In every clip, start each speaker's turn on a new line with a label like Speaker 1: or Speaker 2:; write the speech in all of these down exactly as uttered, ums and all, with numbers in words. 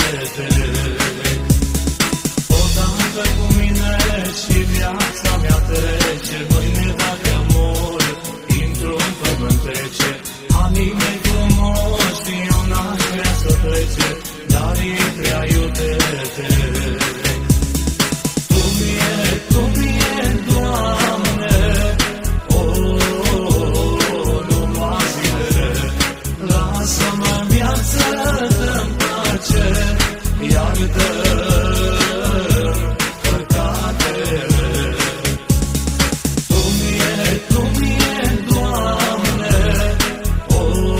Speaker 1: petrec. Odată cu mine și viața mea trece, mâine dacă mor, intru în pământ trece. Anii mei frumoși, eu n-aș vrea să plece, dar e prea iute trec. Tu mie, tu mie, Doamne, lasă-mă în viață, dă-mi pace, iartă-mi păcatele. Tu mie, tu mie, Doamne, o,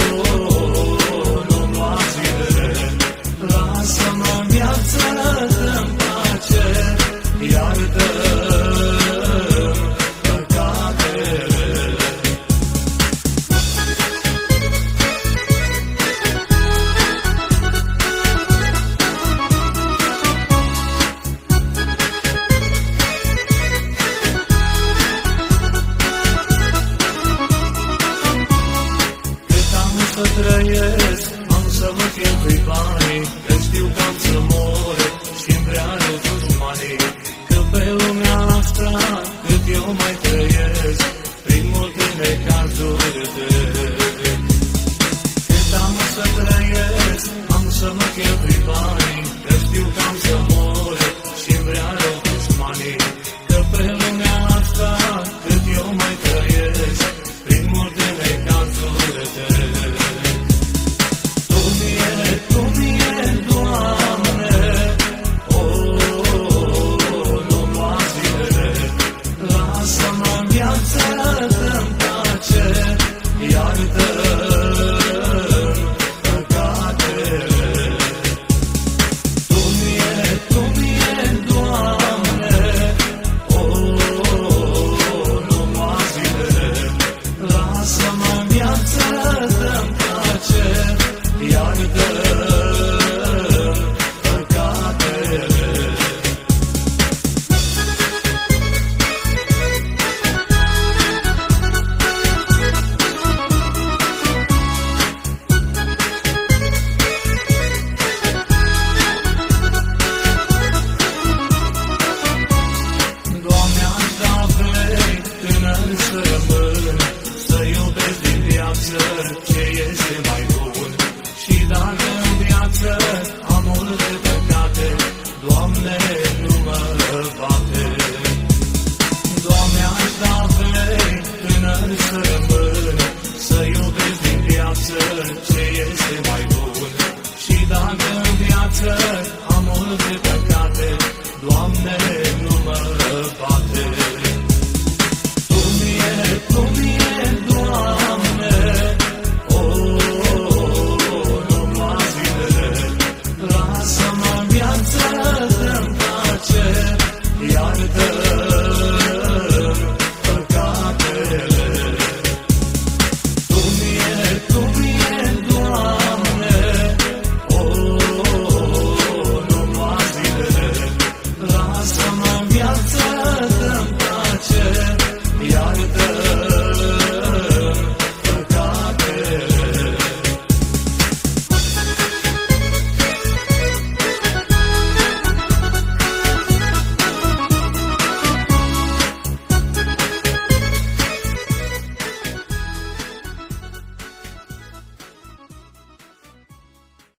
Speaker 1: nu-mi lua zile. Lasă-mă în viață, dă-mi pace, iartă-mi păcatele. Să trăiesc, am să mă cheltui banii, că știu că am să mor și-mi vrea rău dușmanii. Că pe lumea asta, cât eu mai trăiesc, prin multe necazuri trec. Cât am să trăiesc, am să mă cheltui banii,